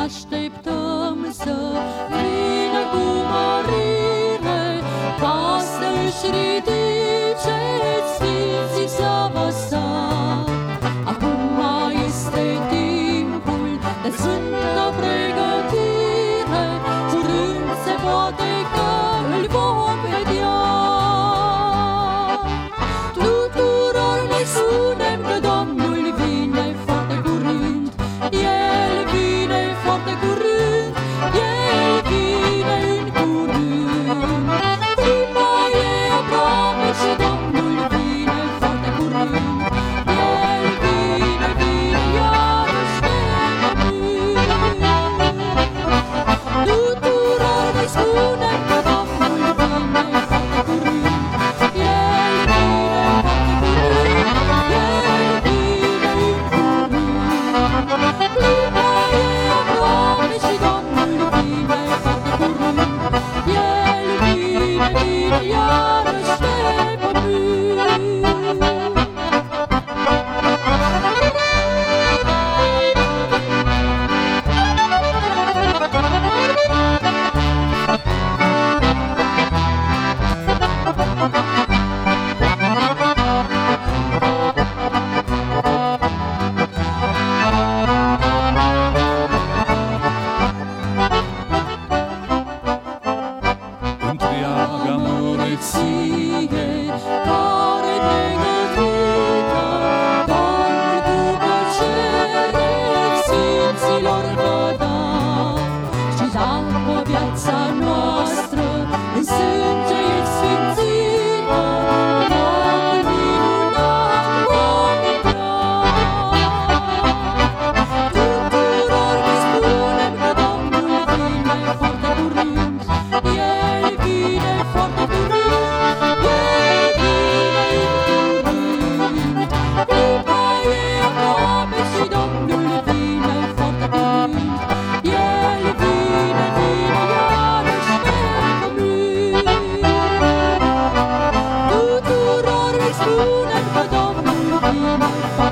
așteptăm să vină cu mărire, ca să-și ridice sfinții slava sa. Acum este timpul de sfântă pregătire, curând se poate că îl vom vedea. Tuturor ne spunem că Domnul vine foarte curând, El vine foarte curând, El vine în curând. Clipa e aproape și Domnul vine foarte curând, El vine, vine iarăși pe pământ. Tuturor ne spunem că Domnul vine foarte curând, El vine foarte curând, El vine în curând. Clipa e aproape și Domnul vine foarte curând, El vine, vine iarăși pe pământ. Întreaga măreție Care pregătită, Domnul cu plăcere sfinților vă da. Și dacă viața noastră în sânge e sfințită, locul minunat vom intra. Tuturor ne spunem că Domnul vine foarte curând, El vine foarte curând, El vine în curând. Clipa e aproape și Domnul vine foarte curând, El vine, vine iarăși pe pământ. Tuturor ne spunem că Domnul vine foarte